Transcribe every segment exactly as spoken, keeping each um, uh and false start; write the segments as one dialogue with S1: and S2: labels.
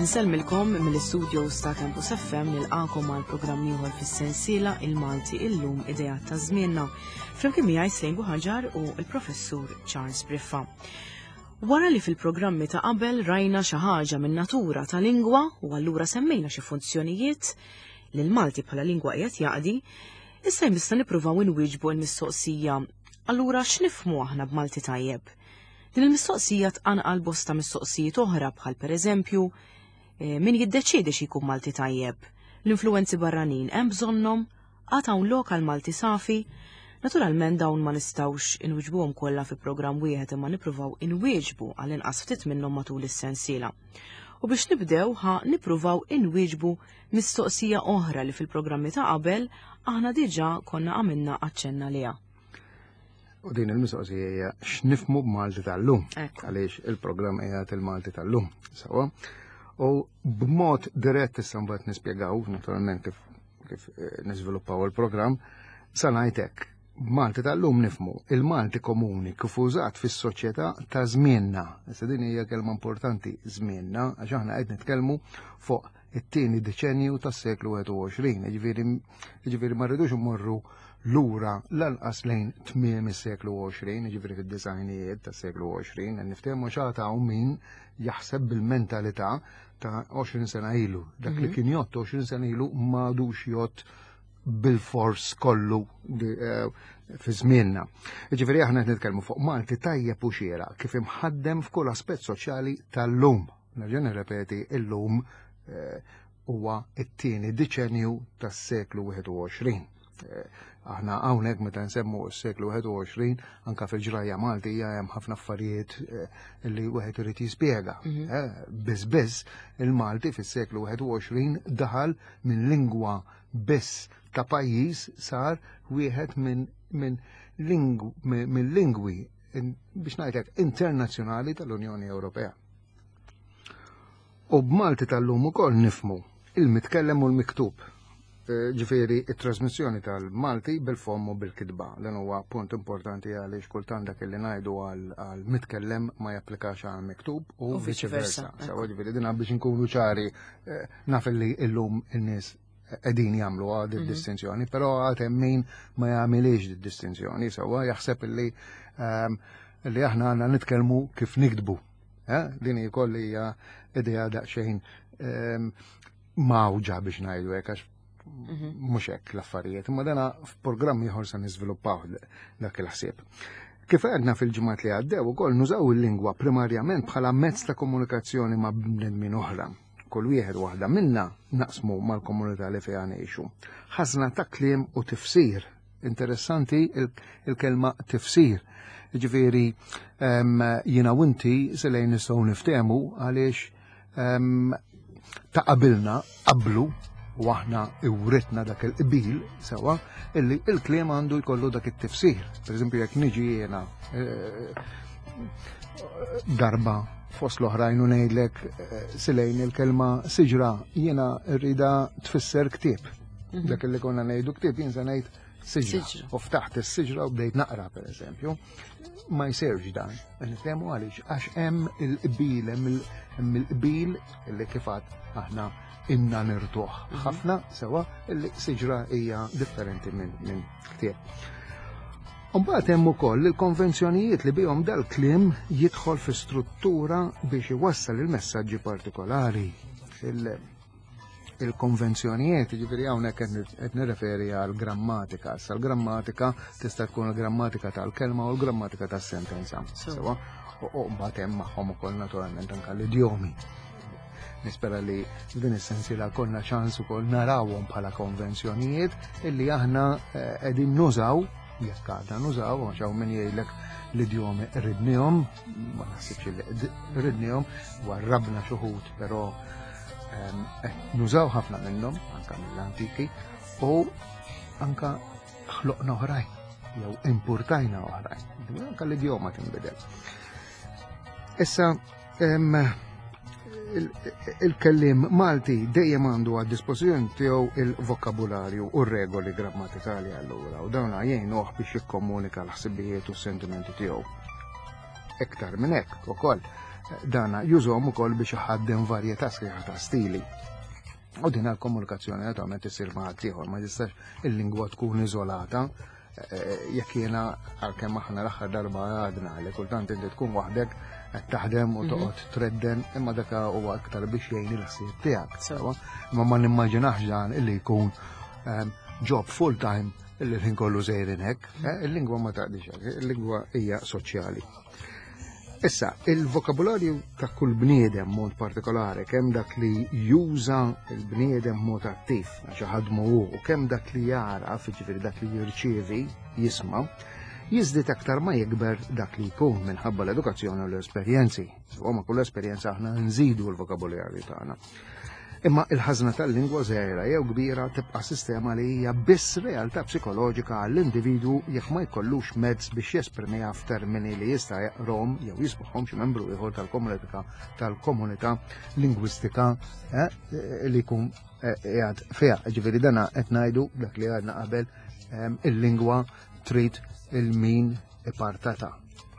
S1: Insellmilkom mill-istudios ta' Campus F M nilqakom mal programm ieħor fis-sensiela il-Malti illum idejat ta' żmienna. Flimkien miegħi Slejn Buħaġar u l-Professur Charles Briffa. Wara li fil-programmi ta' qabel rajna xi ħaġa min-natura ta' lingwa u allura semmejna xi funzjonijiet li l-Malti bħala lingwa qiegħed jaqdi, issa jmissa nippruvaw inwieġbu l-mistoqsija. Allura x'nifhmu aħna b'Malti tajjeb? Din il-mistoqsija tqanqal bosta mistoqsijiet oħra bħal pereżempju min jiddeċiedi xi jkun Malti tajjeb, l-influenzi barranin hemm bżonnhom, għad hawn lokal Malti safi. Naturalment dawn ma nistgħux inwiġbuhom kollha fi programm wieħed imma nippruvaw inwieġbu għal inqas ftit minnhom matul is-sensiela. U biex nibdew ħa nippruvaw inwieġbu mistoqsija oħra li fil-programmi ta' qabel aħna diġà konna għamilna aċċenna liha.
S2: U din il-mistoqsija hija x'nifhmu b'Malti tal-lum, għaliex il-programm qiegħed il-Malti tal-lum. Sewa. U b'mod dirett issa mbagħad nispjegaw naturalment kif kif niżviluppaw il-programm sa ngħidlek b'Malti tal-lum nifhmu il-Malti komuni kif użat fis-soċjetà ta' żmienna. Issa din hija kelma importanti żmienna għax aħna qed nitkellmu fuq it-tieni deċenju tas-seklu wieħed u għoxrin, jiġifieri ma rridux immorru lura lanqas lejn tmiem is-seklu għoxrin, jiġifieri fid-disajnijiet tas-seklu għoxrin, niftehmu x'għata hawn min jaħseb bil-mentalità ta' għoxrin sena ilu. Dak li kien jott għoxrin sena ilu m'għadux jott bil-fors kollu fi żmienna. Jiġifieri aħna qed nitkellmu fuq Malti tajjeb u xieraq kif imħaddem f'kull aspett soċjali tal-lum. Nerġa' nirrepeti illum huwa t-tieni deċenju tas-seklu wieħed u għoxrin. Aħna hawnhekk meta nsemmu s-seklu wieħed u għoxrin anke fil-ġrajja Malti hija hemm ħafna affarijiet li wieħed irid jispjega. Biss biss il-Malti fis-seklu wieħed u għoxrin daħal minn lingwa biss ta' pajjiż sar wieħed minn minn lingwi biex ngħidlek internazzjonali tal-Unjoni Ewropea. U b'Malti tal-lum ukoll nifhmu il-mitkellem u l-miktub. Ġifieri it-trasmissjoni tal-Malti bil-fomm u bil-kitba. Dan huwa punt importanti għaliex kultant dak li ngħidu għal mitkellem ma japplikax għal miktub u viċi versa. Sewa ġifieri din biex inkunu ċari naf li llum in-nies qegħdin jagħmlu għad id-distinzjoni, però għad hemm min ma jagħmilx id-distinzjoni. Sewwa jaħseb li li aħna għandna nitkellmu kif nikdbu. Din ukoll hija idea daqsxejn mawġa biex ngħidu hekk għax mhux hekk l-affarijiet, imma dana f'programm ieħor se niżviluppaw dak il-ħsieb. Kif għedna fil-ġimgħat li għaddew ukoll nużaw il-lingwa primarjament bħala mezz ta' komunikazzjoni ma' bnedmin oħra. Kull wieħed waħda minna naqsmu mal-komunità li fiha ngħixu. Ħażna ta' kliem u tifsir. Interessanti il-kelma tifsir. Ġifieri jiena u inti se lejn nistgħu niftehmu għaliex ta' qabilna qablu u aħna iwritna dak il-qbil sewa illi il-kliem għandu jkollu dak it-tifsir. Pereżempju jekk niġi jiena darba fost l-oħrajn u ngħidlek silejn il-kelma siġra jiena rrida tfisser ktieb. Dak illi konna ngħidu ktieb jien se ngħid siġra. U ftaħt is-siġra u bdejt naqra pereżempju. Ma jsirx dan. Nifhemu għaliex għax hemm il-qbil hemm il-qbil illi kif aħna inna nirtuħ ħafna sewa illi siġra hija differenti minn ktieb. Mbagħad hemm ukoll il-konvenzjonijiet li bihom dal-kliem jidħol fi struttura biex iwassal il-messaġġi partikolari. Il-konvenzjonijiet, jiġifieri hawnhekk qed nirreferi għal grammatika. Issa l-grammatika tista' tkun il-grammatika tal-kelma u l-grammatika tas-sentenza. Sewa u mbagħad hemm magħhom ukoll naturalment anke l-idjomi. Nispera li din is-sensiela konna ċans ukoll narawhom bħala konvenzjonijiet illi aħna qegħdin nużaw jekk għadna nużaw għax hawn min jgħidlek l-idjomi ridnihom, ma naħsibx li ridnihom warrabna xi wħud, però nużaw ħafna minnhom anke mill-antiki u anke ħloqna oħrajn jew importajna oħrajn. Anke l-idjoma tinbidel. Issa il-kellim Malti dejjem għandu għad dispożizzjoni tiegħu il-vokabularju u r-regoli grammatikali allura u dawn jgħinuh biex jikkomunika l-ħsibijiet u s-sentimenti tiegħu. Iktar minn hekk ukoll dana jużhom ukoll biex iħaddem varjetà sħiħa ta' stili. U din l-komunikazzjoni naturalment isir ma' ħaddieħor, ma jistax il-lingwa tkun iżolata. Jekk jiena għalkemm aħna l-aħħar darba għadna li kultant inti tkun waħdek qed taħdem u toqgħod tredden imma dak huwa aktar biex jgħin il-ħsieb tiegħek. Imma ma nimmaġinax dan illi jkun job full time illi ħin kollu żejrin hekk. Il-lingwa ma taqdix hekk, il-lingwa hija soċjali. Issa, il-vokabularju ta' kull bniedem mod partikolari, kemm dak li juża il-bniedem mod attiv għax ħadmu hu, u kemm dak li jara, ġifieri dak li jirċievi, jisma', jiżdied aktar ma jikber dak li jkun minħabba l-edukazzjoni u l-esperjenzi. U ma kull esperjenza aħna nżidu l-vokabularju tagħna. Imma il-ħażna tal-lingwa żgħira jew kbira tibqa' sistema li hija biss realtà psikoloġika għall-individwu jekk ma jkollux mezz biex jesprimiha f'termini li jista' jaqrom jew jisbuħhom xi membru ieħor tal-komunità tal-komunità lingwistika li jkun qiegħed fiha. Ġifieri dana qed ngħidu dak li għadna qabel il-lingwa trid il-min ipartata.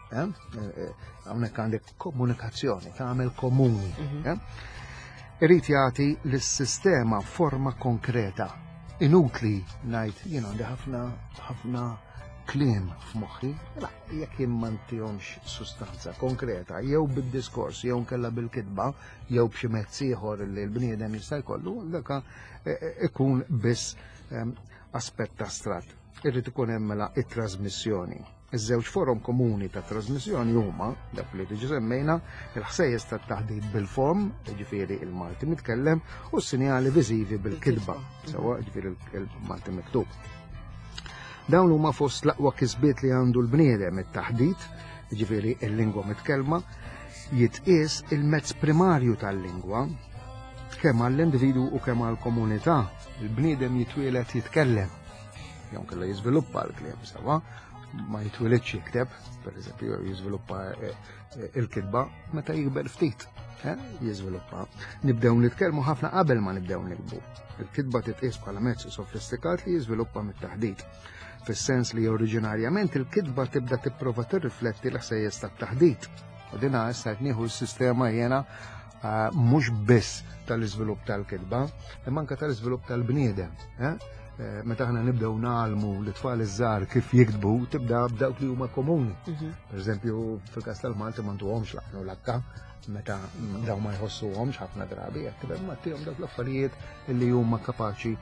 S2: Hawnhekk għandek komunikazzjoni, tagħmel komuni. Irrid jagħti lis-sistema forma konkreta. Inutli ngħid jien għandi ħafna ħafna kliem f'moħħi, jekk jien m'għandihomx sustanza konkreta, jew bid-diskors, jew nkella bil-kitba, jew b'xi mezz ieħor li l-bniedem jista' jkollu, dak ikun biss aspett astrat. Irrid ikun hemm mela it-trasmissjoni. Iż-żewġ forum komuni ta' trasmissjoni huma dak li diġà semmejna il-ħsejjes tat-taħdid bil-fom, jiġifieri il-Malti mitkellem, u s-sinjali viżivi bil-kitba, sewwa jiġifieri il-Malti miktub. Dawn huma fost l-aqwa kisbiet li għandu l-bniedem it-taħdid, jiġifieri il-lingwa mitkellma, jitqies il-mezz primarju tal-lingwa kemm għall-individwu u kemm għall-komunità. Il-bniedem jitwieled jitkellem, jew kellha jiżviluppa l-kliem sewwa. Ma jitwilidx jikteb, per eżempju, jiżviluppa il-kitba meta jikber ftit, jiżviluppa. Nibdew nitkellmu ħafna qabel ma nibdew nikbu. Il-kitba titqies bħala mezz sofistikat li jiżviluppa mit-taħdid. Fis-sens li oriġinarjament il-kitba tibda tipprova tirrifletti l-ħsejjes tat-taħdid. U dinha issa qed nieħu s-sistema jiena mhux biss tal-iżvilupp tal-kitba, imma anke tal-iżvilupp tal-bniedem. Meta aħna nibdew nagħlmu l-tfal iż-żgħar kif jiktbu, tibda b'dawk li huma komuni. Pereżempju, fil-każ tal-Malti m'għandhomx laqnu lakka, meta dawn ma jħossuhomx ħafna drabi, qed tibda mattihom dawk l-affarijiet li huma kapaċi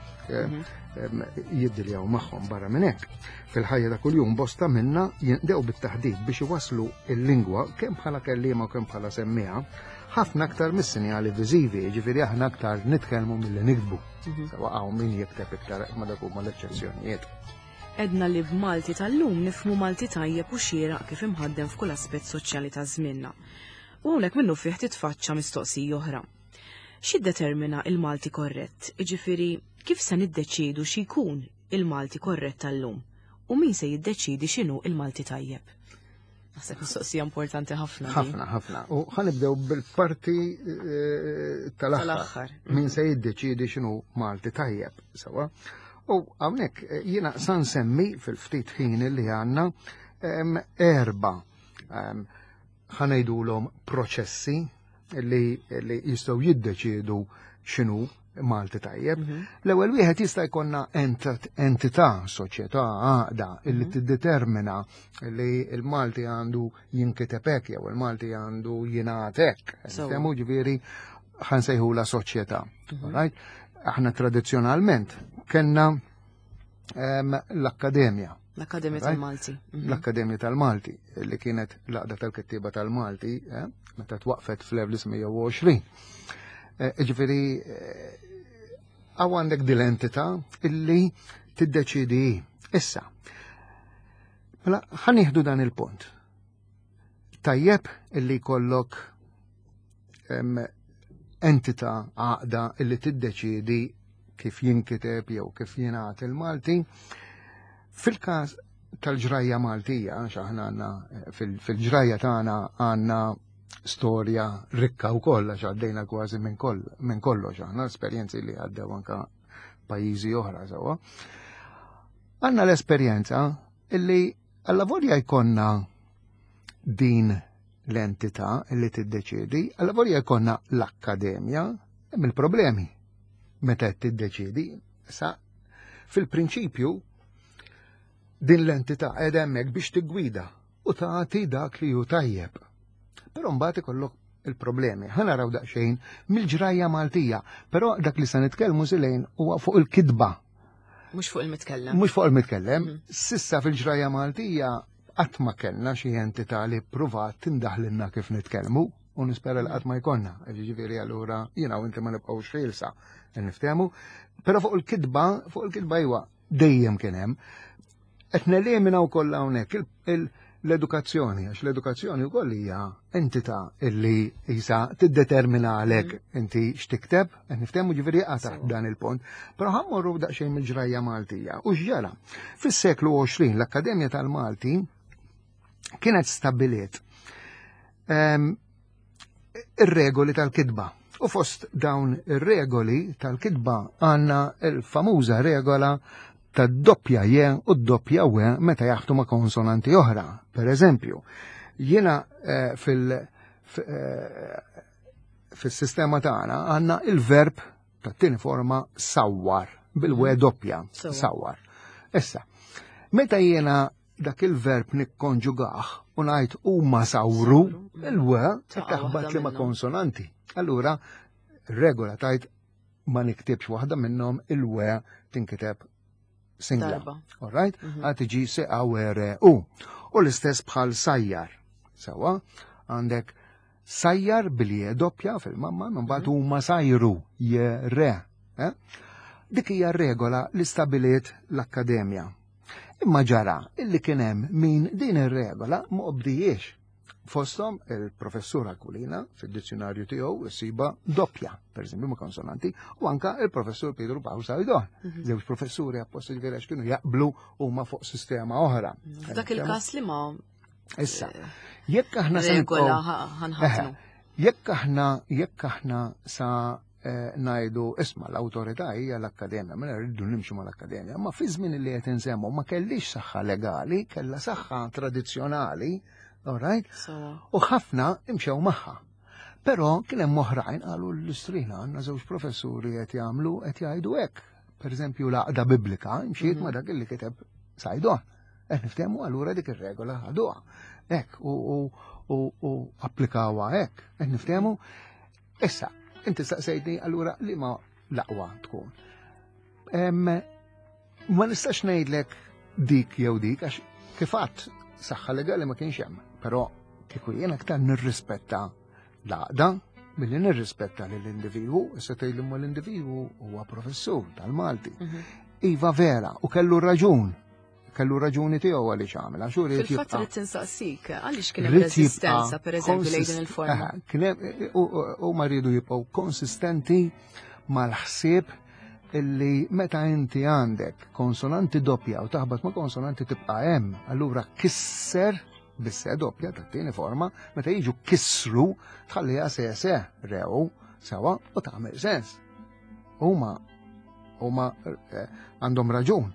S2: jiddiljaw magħhom barra minn hekk. Fil-ħajja ta' kuljum bosta minna jinqdew bit-taħdid biex iwasslu l-lingwa kemm bħala kelliema u kemm bħala semmiha ħafna aktar mis-sinjali viżivi, jiġifieri aħna aktar nitkellmu milli nikdbu. Sawa hawn min jikteb iktar ma dak huma l-eċċezzjonijiet.
S1: Edna li b'Malti tal-lum nifhmu Malti tajjeb u xieraq kif imħaddem f'kull aspett soċjali ta' żmienna. U hawnhekk minnu fih titfaċċa mistoqsija oħra. X'iddetermina il-Malti korrett? Jiġifieri kif se niddeċiedu x'jkun il-Malti korrett tal-lum? U min se jiddeċiedi x'inhu il-Malti tajjeb? Naħseb mistoqsija importanti ħafna.
S2: Ħafna, ħafna. U ħanibdew bil-parti tal-aħħar. Min se jiddeċiedi x'inhu Malti tajjeb, sewwa. U hawnhekk jiena sa nsemmi fil-ftit ħin li għandna erba' ħanejdulhom proċessi li jistgħu jiddeċiedu x'inhu Malti tajjeb. L-ewwel wieħed jista' jkollna entità, soċjetà għaqda illi tiddetermina li l-Malti għandu jinkiteb hekk jew il-Malti għandu jingħad hekk. Fehmu ġifieri ħansejħula soċjetà. Aħna tradizzjonalment kellna l-Akkademja.
S1: L-Akkademja tal-Malti.
S2: L-Akkademja tal-Malti li kienet l-għaqda tal-kittieba tal-Malti meta twaqfet fl-elf tminja għoxrin. Ġifieri għaw għandek dil-entità illi tiddeċidi issa. Mela ħanieħdu dan il-punt. Tajjeb illi kollok entità għaqda illi tiddeċidi kif jinkiteb jew kif jingħad il-Malti. Fil-każ tal-ġrajja Maltija, x'aħna għandna fil-ġrajja tagħna għandna storja rikka u kolla ġaddejna kważi minn kollox, aħna l-esperjenzi li għaddew anka pajjiżi oħra sewwa. Għandna l-esperjenza illi għalla volja jkollna din l-entità li tiddeċidi, għal-lavorja jkollna l-akkademja, hemm il-problemi. Meta tiddeċidi, sa fil-prinċipju din l-entità qiegħda hemmhekk biex tiggwida u tagħti dak li hu tajjeb. Però mbagħad ikollok il-problemi. Ħa naraw daqsxejn mill-ġrajja Maltija, però dak li se nitkellmu żilejn huwa fuq il-kidba.
S1: Mhux fuq il-mitkellem.
S2: Mhux fuq il-mitkellem. Sissa fil-ġrajja Maltija qatt ma kellna xi entità li pruvat tindaħlilna kif nitkellmu u nispera li qatt ma jkollna. Ġifieri allura jiena u inti ma nibqgħux ħielsa niftehmu. Però fuq il-kidba, fuq il-kidba jwa dejjem kien hemm. Qed nelimina wkoll hawnhekk l-edukazzjoni, għax l-edukazzjoni wkoll hija entità illi jisa tiddetermina għalhekk inti x'tikteb, qed niftehmu ġifieri qata dan il-punt. Però ħammorru daqsxejn mill-ġrajja Maltija. U x'ġara? Fis-seklu għoxrin l-Akkademja tal-Malti kienet stabbiliet ir-regoli tal-kidba. U fost dawn ir-regoli tal-kidba għandna l-famuża regola ta' doppja je u doppja we meta jaħtu ma' konsonanti oħra. Per eżempju, jiena fil-sistema tagħna għandna il-verb ta' tieni forma sawwar bil-we doppja sawwar. Issa, meta jiena dak il-verb nikkonġugaħ u ngħid huma sawru, il-we taħbat li ma' konsonanti. Allura, regola tajt ma niktibx waħda minnhom il-we tinkiteb singla. All right? Għatiġi seqa were u. U l-istess bħal sajjar. Sawa, għandek sajjar bil-je doppja fil-mamma, mbagħad huma sajru je re. Dik hija regola li stabiliet l-Akkademja. Imma ġara illi kien hemm min din ir-regola ma qbdijiex. Fosthom il-professur Akulina fid-dizzjonarju tiegħu issiba doppja, pereżempju ma' konsonanti, u anka il-professur Pedro Paul Sajdon. Żewġ professuri apposta ġifieri kienu jaqblu huma fuq sistema oħra.
S1: F'dak il-każ li ma
S2: issa, jekk aħna
S1: regola ħanħatnu.
S2: Jekk aħna jekk aħna sa ngħidu isma' l-awtorità hija l-Akkademja, ma rridu nimxu mal-Akkademja, ma fi żmien li qed insemmu ma kellix saħħa legali, kellha saħħa tradizzjonali. All right? U ħafna imxew magħha. Però kien hemm oħrajn qalu l-istrina għandna żewġ professuri qed jagħmlu qed jgħidu hekk. Pereżempju l-għaqda Biblika imxiet ma' dak illi kiteb Sajdon. Qed niftehmu allura dik ir-regola ħaduha. Hekk u applikawha hekk. Qed niftehmu. Issa, inti staqsejtni allura li ma l-aqwa tkun. Ma nistax ngħidlek dik jew dik għax kif għadd saħħa legali ma kienx hemm, però kieku jien aktar nirrispetta l-għaqda milli nirrispetta lill-individwu, issa tgħidlhom l-individwu huwa professur tal-Malti. Iva vera, u kellu raġun, kellu raġuni tiegħu għaliex għamel.
S1: Fil-fatt trid tinsaqsik, għaliex kien hemm resistenza pereżempju lejn din il-forma.
S2: U ma rridu jibqgħu konsistenti mal-ħsieb illi meta inti għandek konsonanti doppja u taħbat ma' konsonanti tibqa' hemm, allura kisser bis-se doppja tat-tieni forma, meta jiġu kissru tħalliha se se rew sewa u tagħmel sens. Huma huma għandhom raġun.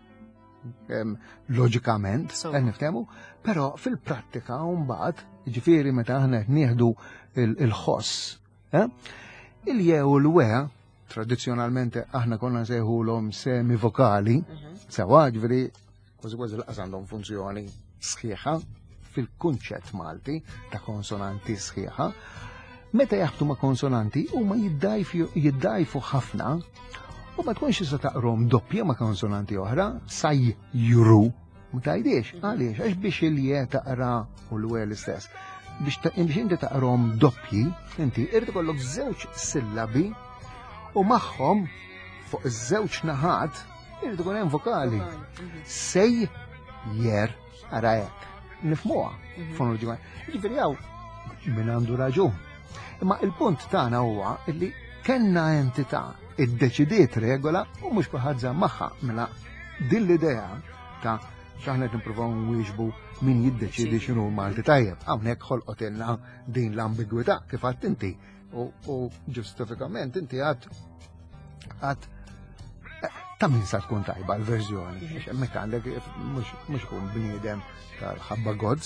S2: Loġikament, qed niftehmu, però fil-prattika mbagħad, jiġifieri meta aħna qed nieħdu il-ħoss, il-jew l-we tradizjonalment aħna konna nsejħulhom semivokali, sewa ġifieri kważi kważi laqas għandhom funzjoni sħiħa fil-kunċett Malti ta' konsonanti sħiħa. Meta jaħdu ma' konsonanti huma jiddajfu ħafna u ma tkunx tista' taqrom doppja ma' konsonanti oħra, sajjuru. Ma tgħidix, għaliex għax biex il-je taqra u l-we l-istess. Biex inti taqrom doppji, inti irid ikollok żewġ sillabi u magħhom fuq iż-żewġ naħat irid ikun hemm vokali. Sej jer ara hekk. Nifhmuha fonoloġikament. Jiġifieri hawn min għandu raġun. Imma il-punt tagħna huwa li kellna entità iddeċidiet regola u mhux kulħadd żamm magħha mela din l-idea ta' x'aħna qed nippruvaw nwieġbu min jiddeċiedi x'inhu Malti tajjeb. Hawnhekk ħolqotilna din l-ambigwità kif għadt inti. U ġustifikament inti għad għad ta' min sa tkun tajba l-verżjoni. Hemmhekk għandek mhux kun bniedem tal-ħabba gods,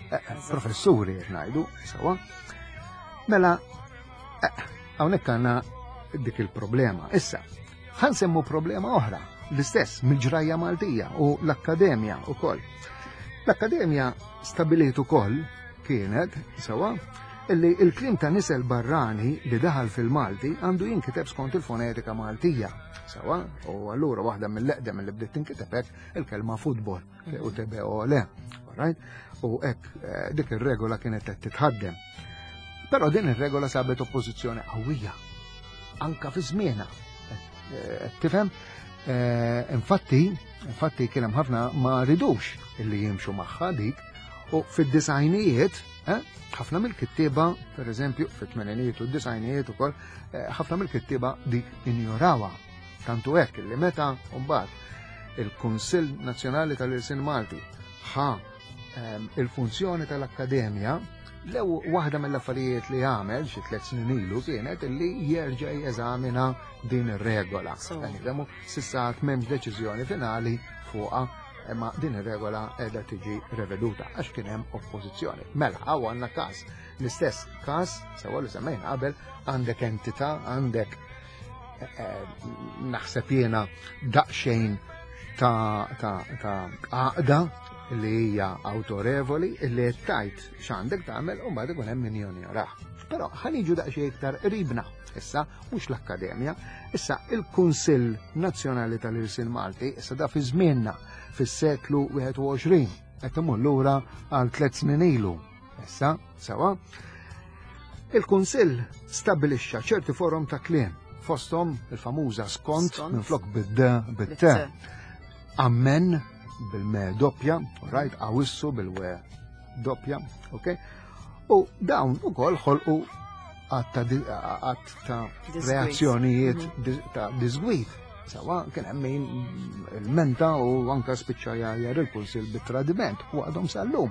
S2: professuri ngħidu, sewa. Mela hawnhekk għandna dik il-problema. Issa, ħansemmu problema oħra, l-istess mill-ġrajja Maltija u l-Akkademja ukoll. L-Akkademja stabiliet ukoll kienet sewa illi il-klim ta' nisel barrani li daħal fil-Malti għandu jinkiteb skont il-fonetika Maltija. Sewa, u allura waħda mill-eqdem li bdiet tinkiteb hekk il-kelma futbol u tebe o le. U hekk dik ir-regola kienet qed titħaddem. Però din ir-regola sabet oppożizzjoni qawwija anka fi żmienha. Tifhem? Infatti, infatti kien hemm ħafna ma ridux illi jimxu magħha dik u fid-disajnijiet ħafna mill-kittieba, pereżempju fit-tmeninijiet u d-disajnijiet ukoll, ħafna mill-kittieba dik injorawha. Tantu hekk illi meta mbagħad il-Kunsill Nazzjonali tal-Irsin Malti ħa il-funzjoni tal-Akkademja, lew waħda mill-affarijiet li għamel xi tliet snin ilu kienet illi jerġa' jeżamina din ir-regola. Nifhemu s'issa m'hemmx deċiżjoni finali fuqha, imma din ir-regola qiegħda tiġi reveduta għax kien hemm oppożizzjoni. Mela hawn għandna każ, l-istess każ sewa li semmejna qabel għandek entità, għandek naħseb jiena daqsxejn ta' għaqda li hija awtorevoli li tajt x'għandek tagħmel u mbagħad ikun hemm min jonjoraħ. Però ħaniġu daqsxejn iktar qribna issa mhux l-Akkademja, issa il-Kunsill Nazzjonali tal-Irsin Malti issa da fi żmienna fis-seklu wieħed u għoxrin qed imur lura għal tliet snin ilu. Issa sewa il-Kunsill stabbilixxa ċerti forum ta' kliem fosthom il-famuża skont minflok bid-de bit-te. Ammen bil-me doppja, right, awissu bil-we doppja, ok? U dawn ukoll ħolqu għatt ta' reazzjonijiet ta' disgwit. Sawa, kien hemm min il-menta u anka spiċċa jar il-Kunsill bit-tradiment u għadhom sal-lum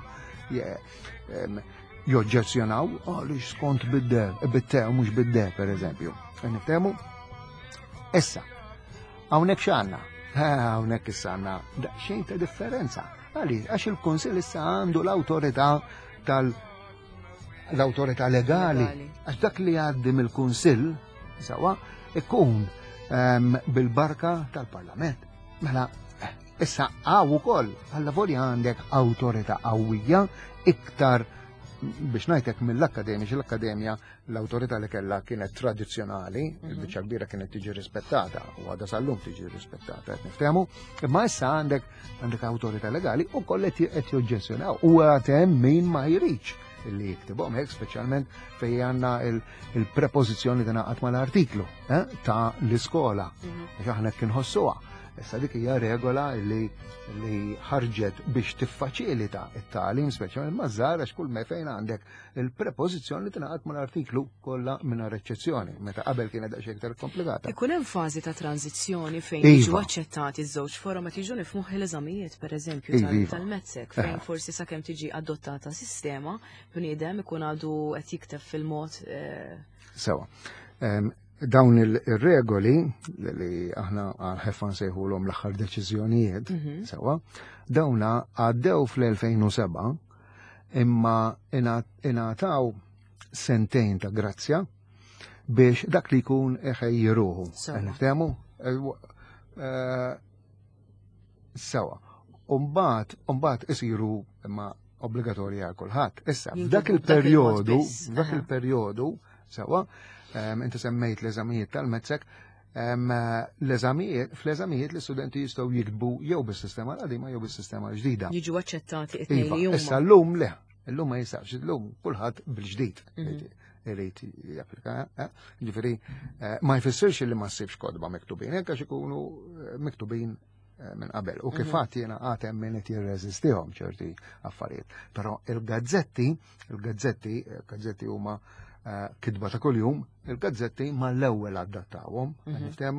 S2: joġġezzjonaw għaliex skont bid-te u mhux bid-de, pereżempju. Niftehmu? Issa, hawnhekk x'għandna? Hawnhekk issa għandna daqsxejn ta' differenza. Għaliex għax il-Kunsill issa għandu l-awtorità tal l-awtorità legali. Għax dak li għaddim il-Kunsill sawa ikun bil-barka tal-Parlament. Mela, issa għaw ukoll għalla volja għandek awtorità qawwija iktar biex ngħidlek mill-Akkademja, l-Akkademja l-awtorità li kellha kienet tradizzjonali, il-biċċa kbira kienet tiġi rispettata u għadha sal-lum tiġi rispettata, qed niftehmu, imma issa għandek għandek awtorità legali u koll qed joġġezzjonaw u għad hemm min ma jridx illi jiktibhom hekk speċjalment fejn għandna il-prepożizzjoni tingħaqad mal-artiklu ta' l-iskola biex aħna kien ħossuha. Issa dik hija regola li li ħarġet biex tiffaċilita t-tagħlim speċjalment maż-żgħar għax kull ma fejn għandek il-prepożizzjoni li tingħaqad mal-artiklu kollha mingħajr eċċezzjoni, meta qabel kienet daqsxejn iktar komplikata.
S1: Ikun hemm fażi ta' tranzizzjoni fejn jiġu aċċettati ż-żewġ forom qed jiġu nifhmuh il-eżamijiet pereżempju tal-mezzek fejn forsi sakemm tiġi adottata sistema bniedem ikun għadu qed jikteb fil-mod
S2: sewa. Dawn il-regoli li aħna ħeffa nsejħulhom l-aħħar deċiżjonijiet, sewa, dawna għaddew fl-elfejn u seba' imma ingħataw sentejn ta' grazzja biex dak li jkun iħejjiruhu. Niftehmu? Sewa. Umbagħad umbagħad isiru imma obbligatorja għal kulħadd. Issa, f'dak il-perjodu, f'dak il-perjodu, sewa, inti semmejt l-eżamijiet tal-mezzek, fl-eżamijiet l-istudenti jistgħu jiktbu jew bis-sistema l-qadima jew bis-sistema l-ġdida.
S1: Jiġu aċċettati it-tnejn li huma.
S2: Issa llum le, llum ma jistax, llum kulħadd bil-ġdid irid japplika. Ġifieri ma jfissirx li ma ssibx kodba miktubin, hekk għax ikunu miktubin minn qabel. U kif għad jiena għad hemm min qed jirreżistihom ċerti affarijiet. Però il-gazzetti, il-gazzetti, gazzetti huma kidba ta' kuljum, il-gazzetti ma l-ewwel adattawhom, niftehmu,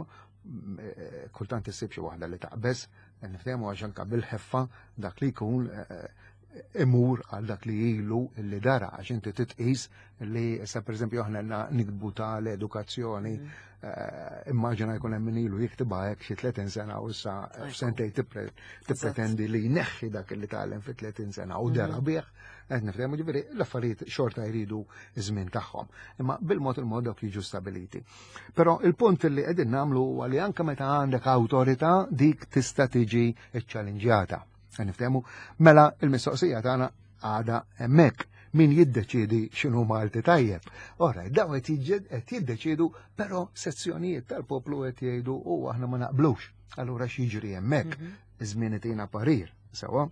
S2: kultant issib xi waħda li taqbeż, niftehmu għax anke bil-ħeffa dak li jkun imur għal dak li ilu li dara għax inti titqis li sa per eżempju aħna nikdbu tal-edukazzjoni immaġina jkun hemm min ilu jiktibha hekk xi tletin sena u issa f'sentej tippretendi li jneħħi dak li tgħallem fi tletin sena u dara bih qed nifhem ġifieri l-affarijiet xorta jridu żmien tagħhom. Imma bil-mod il-mod dawk jiġu stabiliti. Però il-punt li qegħdin nagħmlu huwa li anke meta għandek awtorità dik tista' tiġi ċċalenġjata. Niftehmu, mela il-mistoqsija tagħna għada hemmhekk min jiddeċiedi x'inhu Malti tajjeb. Ora, daw qed jiddeċiedu però sezzjonijiet tal-poplu qed jgħidu u aħna ma naqblux. Allura x'jiġri hemmhekk iż-żmien itina parir, sewwa.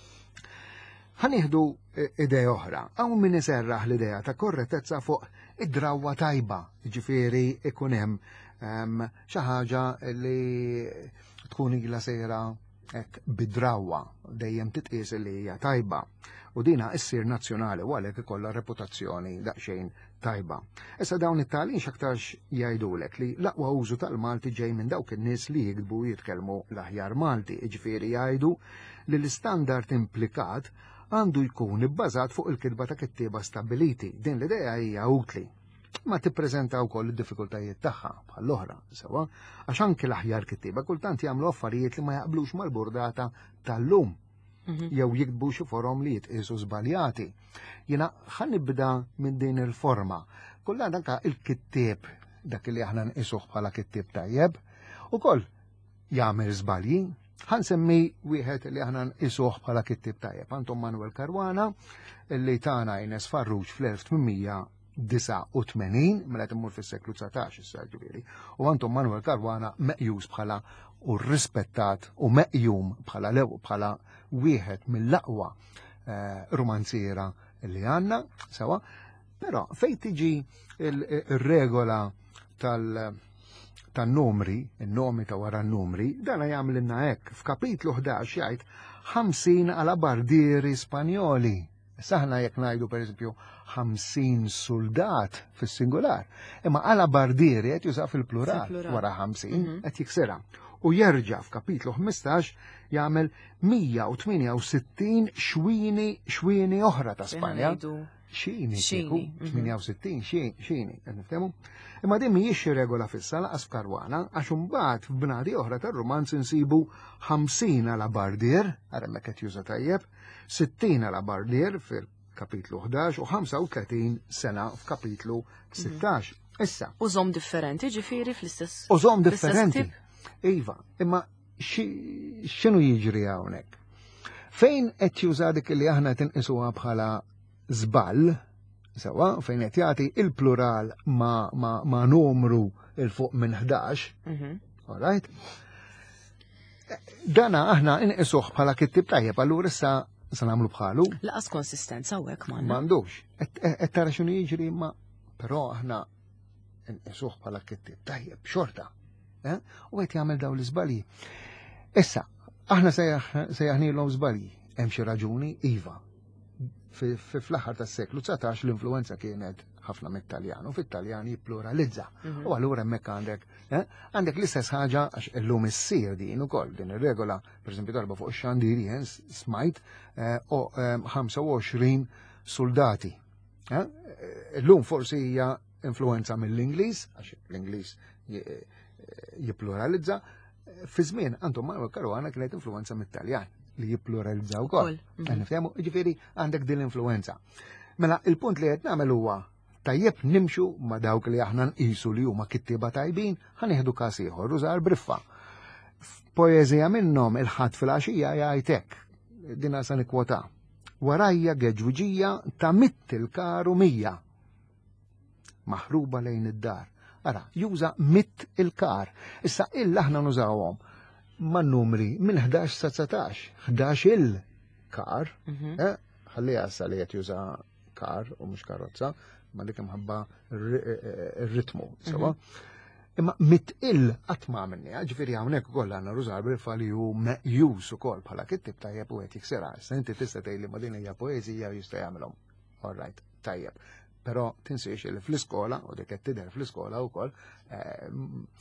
S2: Ħanieħdu idea oħra, hawn min iserraħ l-idea ta' korrettezza fuq id-drawwa tajba, jiġifieri ikun hemm xi ħaġa li tkun ilha sejra hekk bid-drawwa dejjem titqies li hija tajba u dina issir nazzjonali u għalhekk ikollha reputazzjoni daqsxejn tajba. Issa dawn it-tagħlim x'aktarx jgħidulek li l-aqwa użu tal-Malti ġej minn dawk in-nies li jikdbu jitkellmu l-aħjar Malti, jiġifieri jgħidu li l-istandard implikat għandu jkun ibbażat fuq il-kitba ta' kittieba stabiliti. Din l-idea hija utli. Ma tippreżenta wkoll id-diffikultajiet tagħha bħall-oħra, sewwa, għax anke l-aħjar kittieba kultant jagħmlu affarijiet li ma jaqblux mal-burdata tal-lum. Jew jikbu xi forom li jitqisu żbaljati. Jiena ħan nibda minn din il-forma. Kullan anke il-kittieb dak li aħna nqisuh bħala kittieb tajjeb, ukoll jagħmel żbalji. Ħan semmi wieħed li aħna nqisuh bħala kittieb tajjeb. Anton Manuel Caruana li tana Ines Farrugia fl-elf tminmija disa' u tmenin, mela timmur fis-seklu tsatax issa ġifieri. U Anton Manuel Caruana meqjus bħala u rispettat u meqjum bħala lew bħala wieħed mill-aqwa romanziera li għandna, sewa, però fejn tiġi il-regola tal- tan-numri, in-nomi ta' wara n-numri, dana jagħmilna hekk f'kapitlu ħdax jgħid ħamsin alabardieri Spanjoli. Saħna jekk ngħidu pereżempju ħamsin soldat fis-singular, imma alabardieri qed juża fil-plural wara ħamsin qed jiksirha. U jerġa' f'kapitlu ħmistax jagħmel mija u tminja u sittin xwini xwini oħra ta' Spanja. Xini, kieku, tminja u sittin, xini, niftehmu? Imma din mhijiex regola fissa laqas f'Karwana, għax imbagħad f'bnadi oħra tar-romanz insibu ħamsin alabardier, hemmhekk qed juża tajjeb, sittin alabardier fil-kapitlu ħdax u ħamsa u tletin sena f'kapitlu sittax. Issa. Użom differenti ġifieri fl-istess. Użom differenti. Iva, imma x'inhu jiġri hawnhekk? Fejn qed juża dik li aħna tinqisuha bħala żball, sewa, fejn qed jagħti il-plural ma, ma, ma numru il-fuq minn ħdax, all right? Dana aħna inqisuh bħala kittib tajjeb, allura issa se nagħmlu bħalu. Laqas konsistenza hekk m'għandna. M'għandux. Qed tara x'inhu jiġri ma però aħna inqisuh bħala kittib tajjeb xorta. U qed jagħmel dawn l-iżbalji. Issa, aħna sejjaħnielhom żbalji, hemm xi raġuni iva. Fl-aħħar tas-seklu tsatax l-influenza kienet ħafna mit-Taljan u fit-Taljan jippluralizza. U allura hemmhekk għandek għandek l-istess ħaġa għax illum issir din ukoll din ir-regola, pereżempju darba fuq ix-xandiri smajt ħamsa u għoxrin soldati. Illum forsi hija influenza mill-Ingliż għax l-Ingliż jippluralizza, fi żmien Anton Manuel Caruana kienet influenza mit-Taljan li jippluralizza wkoll. Nifhemu, ġifieri għandek din l-influenza. Mela il-punt li qed nagħmel huwa tajjeb nimxu ma' dawk li aħna nqisu li huma kittieba tajbin, ħanieħdu każ ieħor użar briffa. Poeżija minnhom il-ħadd fil-għaxija jgħid hekk, dinha se nikkwota. Warajja geġwiġija ta' mitt il-karu mija. Maħruba lejn id-dar. Ara, juża mitt il-kar. Issa illa aħna nużawhom ma' numri minn ħdax sa tsatax, ħdax il-kar, ħalliha issa li qed juża kar u mhux karozza, ma dik imħabba r-ritmu, sewa. Imma mit-il qatt ma għamilniha, ġifieri hawnhekk ukoll għandna rużar bil-fa li hu meqjus ukoll bħala kittib tajjeb u qed jiksirha. Issa inti tista' tgħidli ma din hija poeżija jista' jagħmilhom. All right, tajjeb. Però tinsiex li fl-iskola, u dik qed tidher fl-iskola wkoll,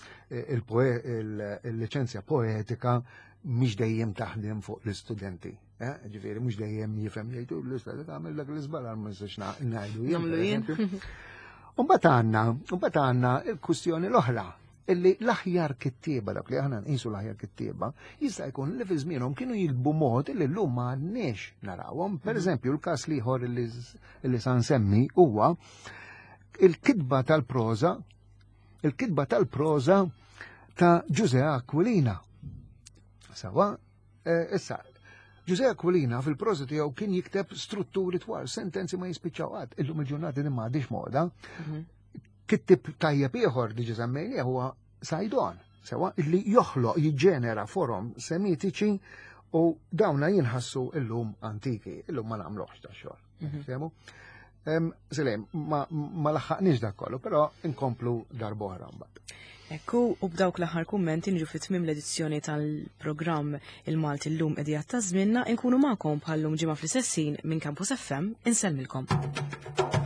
S2: il-liċenzja poetika mhix dejjem taħdem fuq l-istudenti. ġifieri mhux dejjem jifhem jgħidu l-istad tagħmel dak l-iżbal ma nistax ngħidu
S1: Nagħmlu jien.
S2: U mbagħad għandna, u mbagħad għandna l-kwistjoni l-oħra illi l-aħjar kittieba dak li aħna nqisu l-aħjar kittieba jista' jkun li fi żmienhom kienu jilbu mod illi llum ma għandniex narawhom. Pereżempju l-każ ieħor illi sa nsemmi huwa il-kitba tal-proża, il-kitba tal-proża ta' Giuseppe Aquilina. Sawa, issa, Giuseppe Aquilina fil-proża tiegħu kien jikteb strutturi twal, sentenzi ma jispiċċaw qatt. Illum il-ġurnati din m'għadix moda. Kittib tajjeb ieħor diġi semmejni huwa Sajdon, sewa illi joħloq jiġġenera forom semitiċi u dawna jinħassu illum antiki, illum ma nagħmluhx ta' xogħol. Fehmu? Silem, ma laħħaqniex dak kollu, però inkomplu darb'oħra mbagħad.
S1: Ekku, u b'dawk l-aħħar kummenti niġu fit-tmiem l-edizzjoni tal-programm Il-Malti llum qiegħed ta' żmienna nkunu magħkom bħallum ġimgħa fl-istessin minn Campus F M insellmilkom.